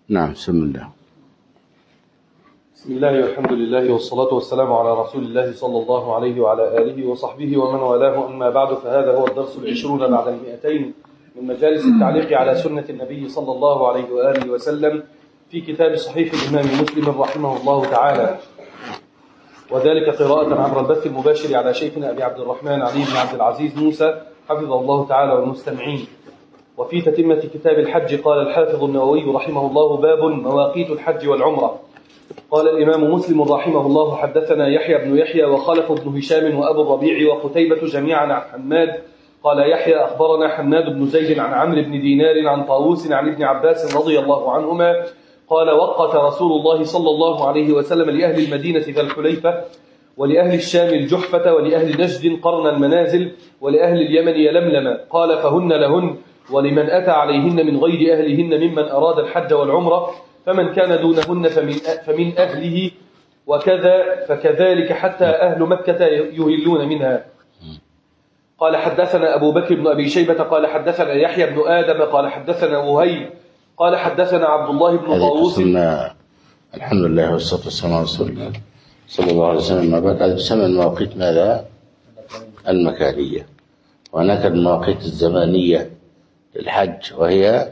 نعم. بسم الله. بسم الله والحمد لله والصلاة والسلام على رسول الله صلى الله عليه وعلى آله وصحبه ومن والاه، أما بعد، فهذا هو الدرس 20 بعد 200 من مجالس التعليق على سنة النبي صلى الله عليه وآله وسلم في كتاب صحيح الإمام مسلم رحمه الله تعالى، وذلك قراءة عبر البث المباشر على شيخنا أبي عبد الرحمن علي بن عبد العزيز موسى حفظه الله تعالى والمستمعين. وفي تتمة كتاب الحج قال الحافظ النووي رحمه الله: باب مواقيت الحج والعمرة. قال الإمام مسلم رحمه الله: حدثنا يحيى بن يحيى وخلف بن هشام وأبو الربيع وقتيبة جميعا عن حماد. قال يحيى: أخبرنا حماد بن زيد عن عمرو بن دينار عن طاووس عن ابن عباس رضي الله عنهما قال: وقت رسول الله صلى الله عليه وسلم لأهل المدينة ذا الحليفة، ولأهل الشام الجحفة، ولأهل نجد قرن المنازل، ولأهل اليمن يلملم. قال: فهن لهن، ولمن أتى عليهن من غير أهلهن ممن أراد الحج والعمرة، فمن كان دونهن فمن أهله، وكذا فكذلك حتى أهل مكة يهلون منها. قال: حدثنا أبو بكر بن أبي شيبة قال حدثنا يحيى بن آدم قال حدثنا وهيب قال حدثنا عبد الله بن طاووس. الحمد لله والصلاة والسلام على رسول الله صلى الله عليه وسلم. ما بعد، هذه تسمى المواقيت ماذا؟ المكانية. وهناك المواقيت الزمانية للحج، وهي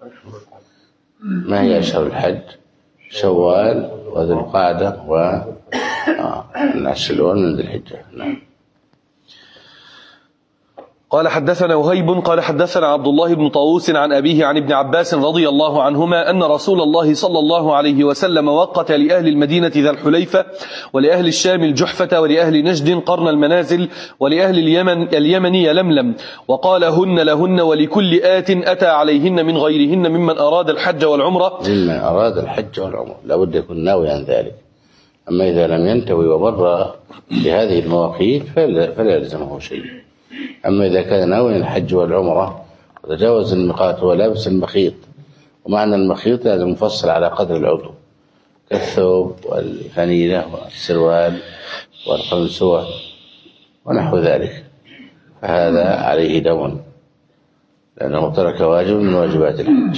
ما هي أشهر الحج؟ شوال وذي القعدة والعشر الأول من ذي الحجة. نعم. قال: حدثنا وهيب قال حدثنا عبد الله بن طاووس عن أبيه عن ابن عباس رضي الله عنهما أن رسول الله صلى الله عليه وسلم وقت لأهل المدينة ذا الحليفة، ولأهل الشام الجحفة، ولأهل نجد قرن المنازل، ولأهل اليمن يلملم، وقال: هن لهن، ولكل آت أتى عليهن من غيرهن ممن أراد الحج والعمرة. ممن أراد الحج والعمرة لابد يكون ناوي عن ذلك. أما إذا لم ينتوي ومر بهذه المواقيت فلا يلزمه شيء. أما إذا كان ناوي الحج والعمرة وتجاوز الميقات ولابس المخيط، ومعنى المخيط هذا مفصل على قدر العضو كالثوب والفنيلة والسروال والقمصوة ونحو ذلك، فهذا عليه دم، لأنه ترك واجب من واجبات الحج.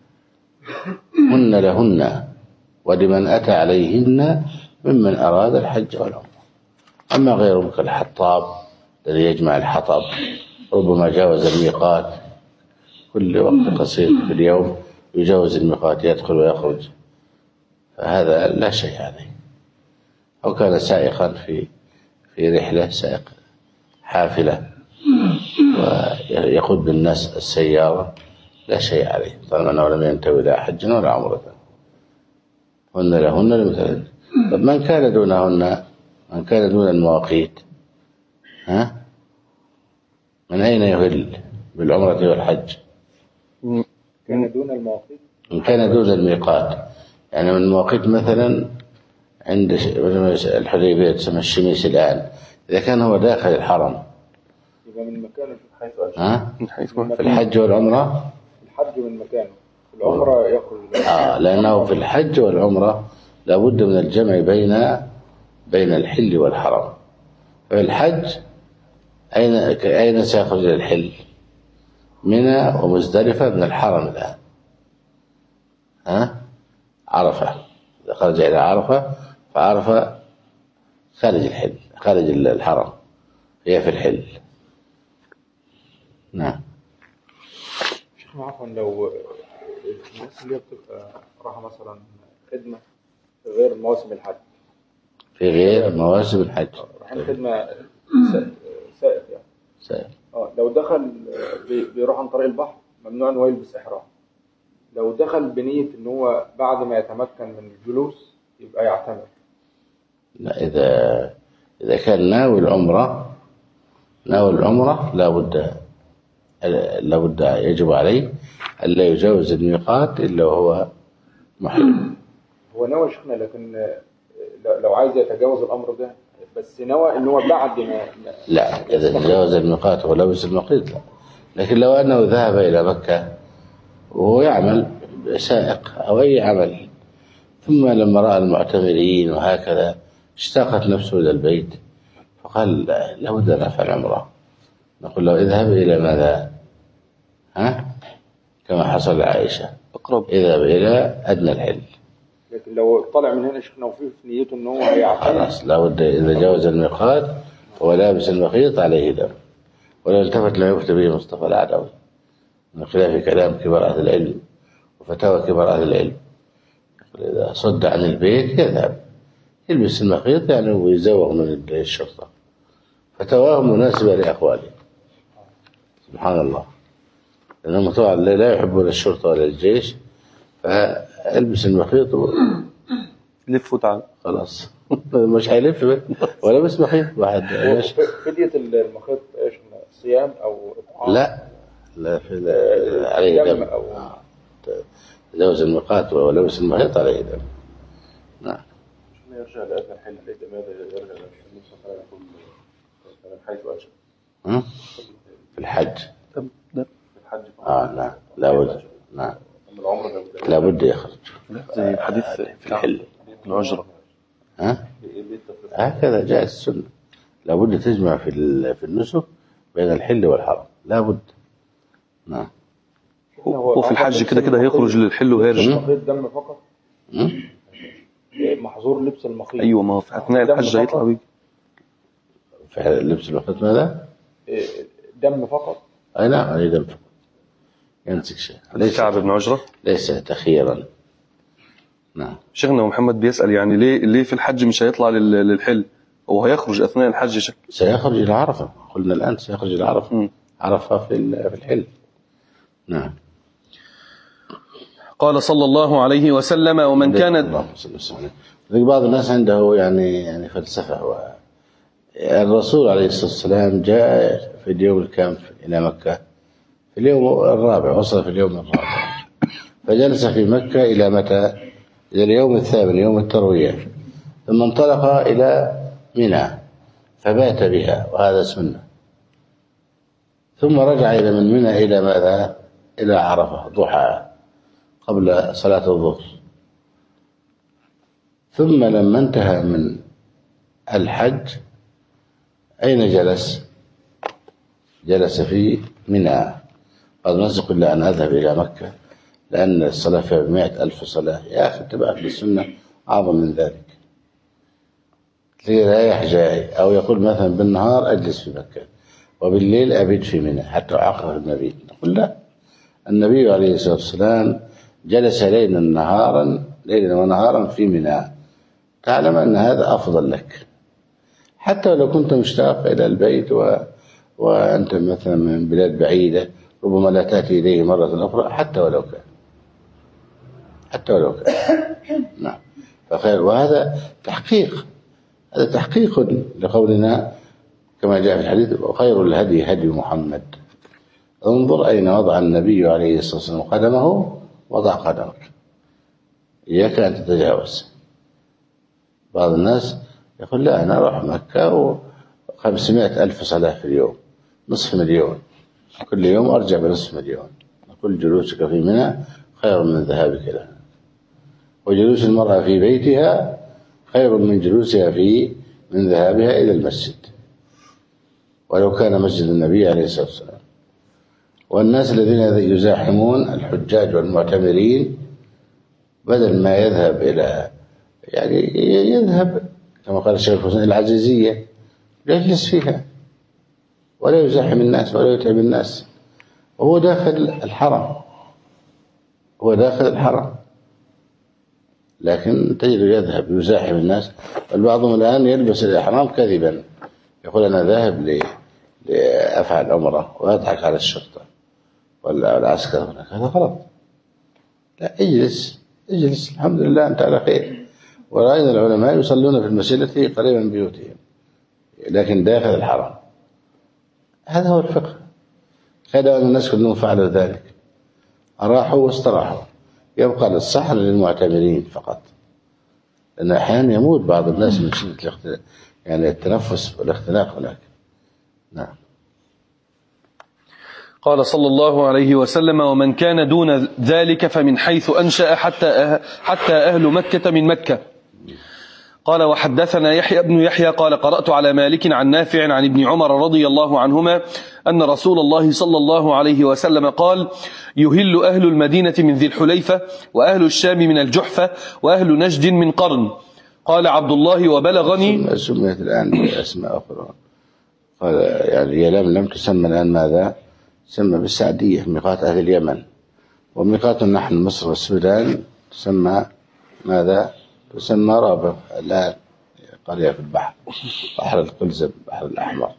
هن لهن، ولمن أتى عليهن ممن أراد الحج والعمرة. أما غيره كالحطاب الذي يجمع الحطب، ربما جاوز الميقات كل وقت قصير في اليوم، يجاوز الميقات يدخل ويخرج، فهذا لا شيء عليه. أو كان سائقا في رحلة، سائق حافلة ويقود بالناس السيارة، لا شيء عليه طالما أنه لم ينتوي لا حج ولا عمرة. هن لهن لمثل. طب من كان دونهن، من كان دون المواقيت، من أين يهل بالعمرة والحج؟ كان دون المواقيت، من كان دون الميقات، يعني من المواقيت مثلا عند الحديبية تسمى الشميس الآن، إذا كان هو داخل الحرم يبقى من مكانه حيث أشهر. من حيث في الحج والعمرة، الحج من مكانه، في العمرة يخرج. لأنه في الحج والعمرة لابد من الجمع بين الحل والحرم. في الحج أين سيخرج الحل؟ منى ومزدلفة من الحرم الآن. عرفة، إذا خرج إلى عرفة فعرفة خارج الحل، خارج الحرم، هي في الحل. نعم. شيخ عفوا، لو الناس اللي بتبقى راحة مثلا خدمة في غير مواسم الحج، في غير مواسم الحج رايحين خدمة سائق يعني سائق، لو دخل بيروح عن طريق البحر ممنوع انه يلبس إحرام. لو دخل بنية ان هو بعد ما يتمكن من الجلوس يبقى يعتمر. لا، إذا كان ناوي العمرة لابد يجب عليه ألا يجاوز الميقات إلا وهو محرم. هو نوى شيخنا، لكن لو عايز يتجاوز الأمر ده بس نوى إن هو بعد ما لا، إذا تجاوز الميقات ولبس المقيت لا. لكن لو أنه ذهب إلى مكة وهو يعمل سائق أو أي عمل، ثم لما رأى المعتمرين وهكذا اشتاقت نفسه إلى البيت فقال لابد أن أفعل عمرة، نقول له اذهب إلى ماذا؟ كما حصل لعائشة، أقرب اذهب الى ادنى الحل. لكن لو طلع من هنا شيخنا وفي نيته ان هو هيعتمد خلاص لابد اذا جاوز الميقات وهو لابس المخيط عليه دم، ولو التفت لا يفتى به مصطفى العدوي من خلاف كلام كبار اهل العلم وفتاوى كبار اهل العلم. اذا صد عن البيت يذهب يلبس المخيط يعني ويزوغ من الشرطه، فتواه مناسبه لاقواله. سبحان الله، لأنهم طبعا لا يحبون الشرطة ولا الجيش، فالبس المخيط لف وتعال خلاص. مش هيلف ولا بس مخيط واحد. فدية المخيط ايش؟ صيام او اطعام؟ لا عليه دم او تجاوز الميقات ولبس المخيط عليه دم. نعم. يرجع لأدنى الحل لماذا يرجع للنبي صلى الله عليه وسلم من حيث أنشأ في الحج. في الحج نعم لابد. نعم لابد يخرج زي الحديث في الحل العجرة. هكذا جاء السنة، لابد تجمع في النسك بين الحل والحرم لابد. نعم. وفي الحج كده هيخرج للحل وهيرجع. المخيط دم فقط؟ محظور لبس المخيط. ايوه، ما هو في اثناء الحج هيطلع بيه في لبس المخيط ماذا؟ دم فقط. اي نعم عليه دم فقط، يمسك شيء. ليس كعب بن عجرة ليس تخييرا. نعم. شيخنا محمد بيسأل يعني ليه في الحج مش هيطلع للحل؟ هو هيخرج اثناء الحج سيخرج الى عرفة، قلنا الان سيخرج الى عرفة. عرفة في الحل. نعم. قال صلى الله عليه وسلم ومن كان اللهم صل وسلم. بعض الناس عنده يعني فلسفة. الرسول عليه الصلاة والسلام جاء في اليوم الكام إلى مكة في اليوم الرابع، وصل في اليوم الرابع، فجلس في مكة إلى متى؟ إلى اليوم الثامن يوم التروية، ثم انطلق إلى منى فبات بها وهذا سنة، ثم رجع إلى من منى إلى ماذا؟ إلى عرفة ضحى قبل صلاة الظهر. ثم لما انتهى من الحج أين جلس؟ جلس في منى. قد نسق إلا أن أذهب إلى مكة لأن الصلاة فيها 100,000 صلاة. يا أخي اتباعك للسنة أعظم من ذلك. رايح جاي، أو يقول مثلا بالنهار أجلس في مكة وبالليل أبيت في منى حتى أعقب المبيت. نقول لا، النبي عليه الصلاة والسلام جلس ليلا ونهارا في منى، تعلم أن هذا أفضل لك، حتى لو كنت مشتاق إلى البيت وأنت مثلا من بلاد بعيدة ربما لا تأتي إليه مرة أخرى، حتى ولو كان. نعم. فخير. وهذا تحقيق، هذا تحقيق لقولنا كما جاء في الحديث وخير الهدي هدي محمد. انظر أين وضع النبي عليه الصلاة والسلام قدمه، وضع قدمك، إياك أن تتجاوز. بعض الناس يقول لا أنا أروح مكة 500,000 صلاة في اليوم، 500,000 كل يوم أرجع ب500,000. نقول جلوسك في منى خير من ذهابك لها، وجلوس المرأة في بيتها خير من جلوسها من ذهابها إلى المسجد ولو كان مسجد النبي عليه الصلاة والسلام. والناس الذين يزاحمون الحجاج والمعتمرين بدل ما يذهب إلى يذهب كما قال الشيخ الحسين العزيزية يجلس فيها ولا يزاحم الناس ولا يتعب الناس، وهو داخل الحرم، لكن تجد يذهب يزاحم الناس. والبعضهم الآن يلبس الإحرام كذبا، يقول أنا ذاهب لأفعل عمرة ويضحك على الشرطة ولا العسكر هناك. هذا غلط. لا، اجلس الحمد لله أنت على خير. ورأينا العلماء يصلون في المسجد التي قريبا من بيوتهم لكن داخل الحرم. هذا هو الفقه. خير أن الناس كلهم فعلوا ذلك، أراحوا واستراحوا. يبقى للصحن للمعتمرين فقط، لأن أحيانا يموت بعض الناس من شدة التنفس والاختناق هناك. نعم. قال صلى الله عليه وسلم ومن كان دون ذلك فمن حيث أنشأ حتى أهل مكة من مكة. قال وحدثنا يحيى بن يحيى قال قرأت على مالك عن نافع عن ابن عمر رضي الله عنهما أن رسول الله صلى الله عليه وسلم قال يهل أهل المدينة من ذي الحليفة وأهل الشام من الجحفة وأهل نجد من قرن. قال عبد الله وبلغني سميت الآن بأسماء أخرى. قال يعني يلملم تسمى الآن ماذا؟ تسمى بالسعدية ميقات أهل اليمن، وميقات نحن مصر والسودان تسمى ماذا؟ تسمى رابغ الآن، قرية في البحر، بحر القلزم، البحر الأحمر.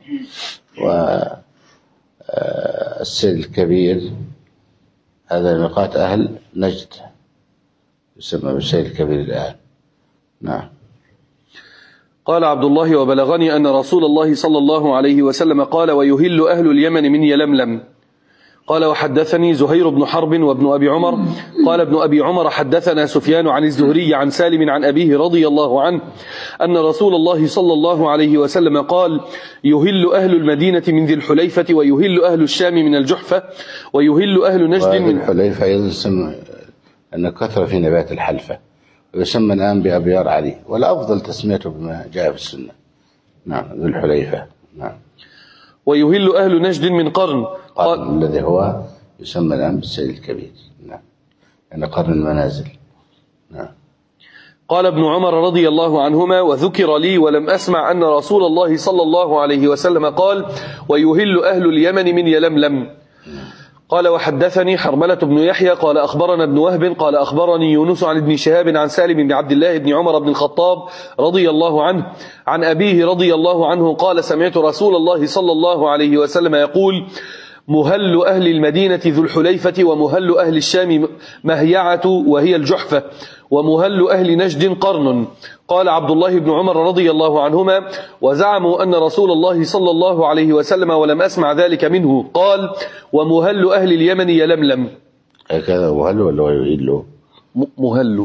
والسيل الكبير هذا ميقات أهل نجد يسمى بالسيل الكبير الآن. نعم. قال عبد الله وبلغني أن رسول الله صلى الله عليه وسلم قال ويهل أهل اليمن من يلملم. قال وحدثني زهير بن حرب وابن أبي عمر قال ابن أبي عمر حدثنا سفيان عن الزهري عن سالم عن أبيه رضي الله عنه أن رسول الله صلى الله عليه وسلم قال يهل أهل المدينة من ذي الحليفة ويهل أهل الشام من الجحفة ويهل أهل نجد من الحليفة يسمى أن كثر في نبات الحلفة، ويسمى الآن بأبيار علي، ولا أفضل تسميته بما جاء في السنة. نعم ذو الحليفة. نعم. ويهل أهل نجد من قرن الذي هو يسمى الآن بالسيل الكبير. نعم يعني قرن المنازل. نعم. قال ابن عمر رضي الله عنهما وذكر لي ولم أسمع أن رسول الله صلى الله عليه وسلم قال ويهل أهل اليمن من يلملم. قال وحدثني حرملة بن يحيى قال أخبرنا ابن وهب قال أخبرني يونس عن ابن شهاب عن سالم بن عبد الله بن عمر بن الخطاب رضي الله عنه عن أبيه رضي الله عنه قال سمعت رسول الله صلى الله عليه وسلم يقول مهل أهل المدينة ذو الحليفة ومهل أهل الشام مهيعة وهي الجحفة ومهل أهل نجد قرن. قال عبد الله بن عمر رضي الله عنهما وزعموا أن رسول الله صلى الله عليه وسلم ولم أسمع ذلك منه قال ومهل أهل اليمن يلملم. هكذا مهل ولا يهل؟ مهل.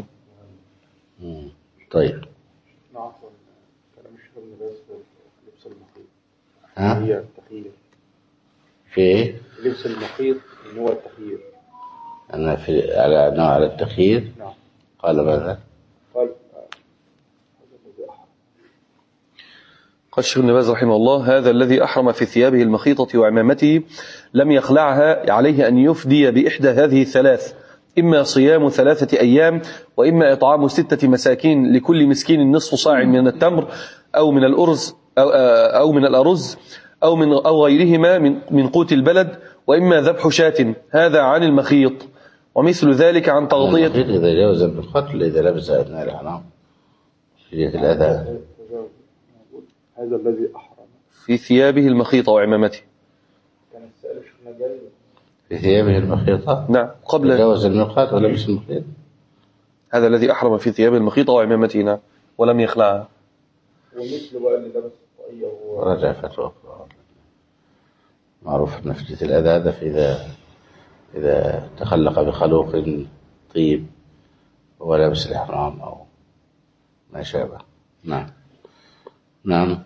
طيب. نعم كلام الشيخ ابن باز في لبس المخيط. ها؟ هي التخيير. في لبس المخيط إن هو التخيير. أنا في على التخيير. نعم. قال ماذا؟ قال الشيخ ابن باز رحمه الله هذا الذي أحرم في ثيابه المخيطة وعمامته لم يخلعها عليه أن يفدي بإحدى هذه الثلاث، إما صيام 3 أيام وإما إطعام 6 مساكين لكل مسكين نصف صاع من التمر أو من الأرز أو من الأرز أو غيرهما من قوت البلد، وإما ذبح شاة. هذا عن المخيط. ومثل ذلك عن تغطية إذا جاوز بالقتل إذا لبس أثناء الإحرام في الأذى. هذا الذي أحرم في ثيابه المخيطة وعمامته. كان السائل شفنا جاي في ثيابه المخيطة. نعم قبل جاوز الميقات ولبس المخيط. هذا الذي أحرم في ثيابه المخيطة وعمامته. نعم ولم يخلعها. ومثل بقى اللي لبس الطاقية وهو رجع فتوى معروف أن فتنة الأذى هذا إذا تخلق بخلوق طيب ولبس الإحرام أو ما شابه. نعم. نعم.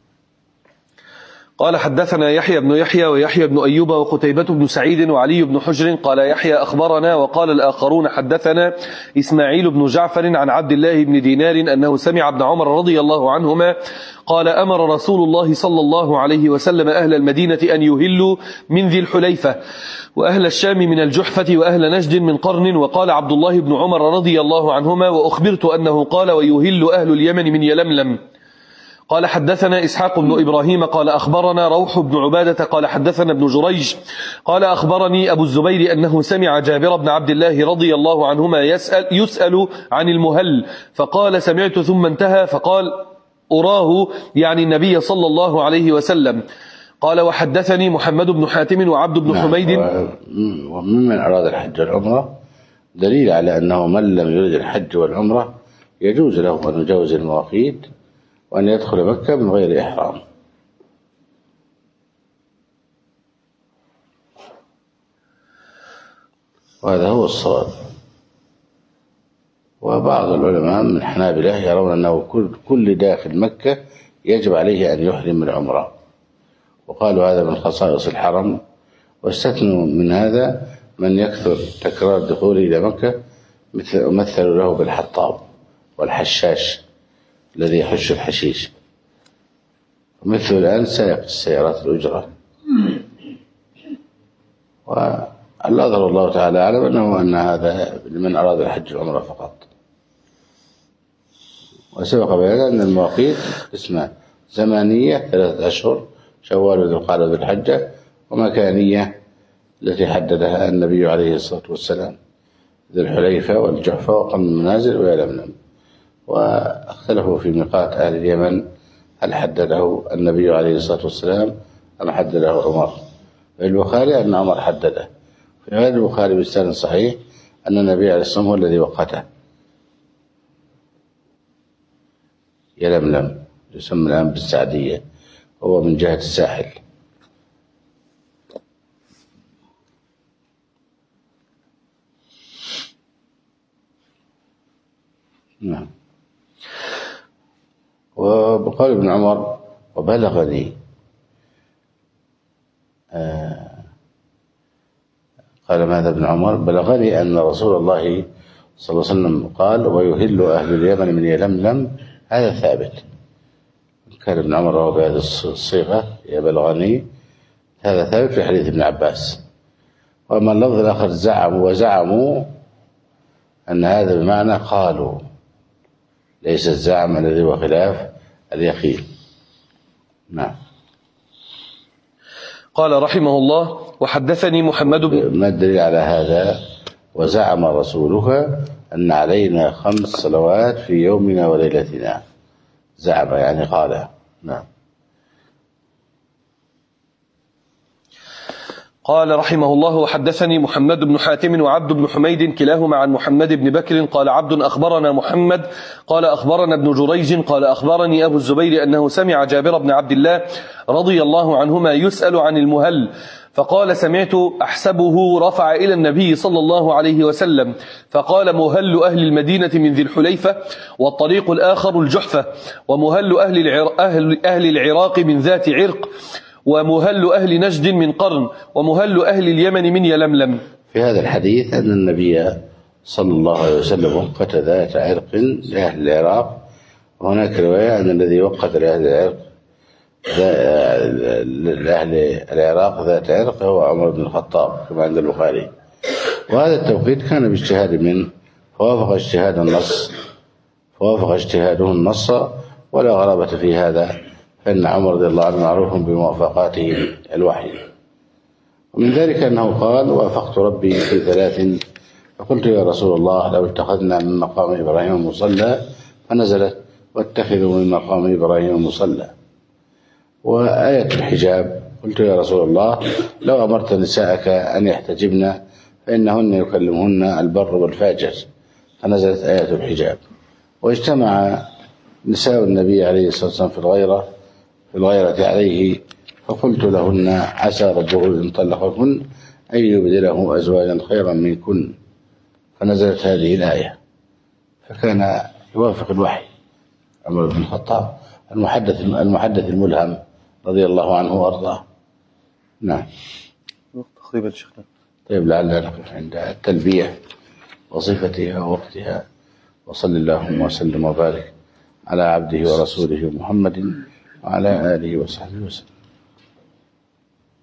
قال حدثنا يحيى بن يحيى ويحيى بن أيوب وقتيبة بن سعيد وعلي بن حجر قال يحيى أخبرنا وقال الآخرون حدثنا إسماعيل بن جعفر عن عبد الله بن دينار أنه سمع ابن عمر رضي الله عنهما قال أمر رسول الله صلى الله عليه وسلم أهل المدينة أن يهلوا من ذي الحليفة وأهل الشام من الجحفة وأهل نجد من قرن. وقال عبد الله بن عمر رضي الله عنهما وأخبرت أنه قال ويهل أهل اليمن من يلملم. قال حدثنا إسحاق بن إبراهيم قال أخبرنا روح بن عبادة قال حدثنا ابن جريج قال أخبرني أبو الزبير أنه سمع جابر بن عبد الله رضي الله عنهما يسأل عن المهل فقال سمعت ثم انتهى فقال أراه يعني النبي صلى الله عليه وسلم. قال وحدثني محمد بن حاتم وعبد بن حميد. وممن أراد الحج والعمرة دليل على أنه من لم يريد الحج والعمرة يجوز له أن يجاوز المواقيت وأن يدخل مكة من غير إحرام. وهذا هو الصواب. وبعض العلماء من الحنابلة يرون أنه كل داخل مكة يجب عليه أن يحرم العمرة، وقالوا هذا من خصائص الحرم، واستثنوا من هذا من يكثر تكرار دخوله إلى مكة مثلوا له بالحطاب والحشاش الذي يحش الحشيش. مثل الآن سائق السيارات الأجرة. والأظهر الله تعالى أعلم أن هذا لمن أراد الحج والعمرة فقط. وسبق بيان أن المواقيت اسمها زمانية 3 أشهر شوال وذو القعدة وذو الحجة، ومكانية التي حددها النبي عليه الصلاة والسلام ذو الحليفة والجحفة وقم المنازل ويلملم. واختلفوا في ميقات أهل اليمن هل حدده النبي عليه الصلاة والسلام أم حدده عمر. في البخاري أن عمر حدده، في غير البخاري بإسناد صحيح أن النبي عليه الصلاة والسلام هو الذي وقته. يلملم يسمى الآن بالسعدية، هو من جهة الساحل. نعم. وبقول ابن عمر وبلغني قال ماذا ابن عمر؟ بلغني أن رسول الله صلى الله عليه وسلم قال ويهل أهل اليمن من يلملم. هذا ثابت. كان ابن عمر روى بهذه الصيغة يبلغني، هذا ثابت في حديث ابن عباس. وأما اللفظ الآخر وزعموا أن هذا بمعنى قالوا، ليس الزعم الذي هو خلاف اليقين. نعم. قال رحمه الله وحدثني محمد بن. ما الدليل على هذا؟ وزعم رسولك أن علينا 5 صلوات في يومنا وليلتنا. زعم يعني قال. نعم. قال رحمه الله وحدثني محمد بن حاتم وعبد بن حميد كلاهما عن محمد بن بكر قال عبد أخبرنا محمد قال أخبرنا ابن جريج قال أخبرني أبو الزبير أنه سمع جابر بن عبد الله رضي الله عنهما يسأل عن المهل فقال سمعت أحسبه رفع إلى النبي صلى الله عليه وسلم فقال مهل أهل المدينة من ذي الحليفة والطريق الآخر الجحفة ومهل أهل العراق من ذات عرق ومهل أهل نجد من قرن ومهل أهل اليمن من يلملم. في هذا الحديث أن النبي صلى الله عليه وسلم وقت ذات عرق لأهل العراق، وهناك رواية أن الذي وقت لأهل العرق لأهل العراق ذات عرق هو عمر بن الخطاب كما عند البخاري. وهذا التوقيت كان باجتهاد منه فوافق اجتهاده النص ولا غرابة في هذا، فإن عمر رضي الله عنه معروف بموافقاته الوحي. ومن ذلك أنه قال وافقت ربي في 3 فقلت يا رسول الله لو اتخذنا من مقام إبراهيم مصلى، فنزلت واتخذوا من مقام إبراهيم مصلى. وآية الحجاب قلت يا رسول الله لو أمرت نساءك أن يحتجبن فإنهن يكلمهن البر والفاجر، فنزلت آية الحجاب. واجتمع نساء النبي عليه الصلاة والسلام في الغيرة عليه، فقلت لهن عسى ربه إن طلقكن أن يبدله أزواجا خيرا منكن، فنزلت هذه الآية. فكان يوافق الوحي عمر بن الخطاب المحدث الملهم رضي الله عنه وأرضاه. نعم. تقريبا شيخنا. طيب لعلنا نقف عند التلبية وصفتها ووقتها. وصلى اللهم وسلم وبارك على عبده ورسوله محمد وعلى آله وصحبه وسلم.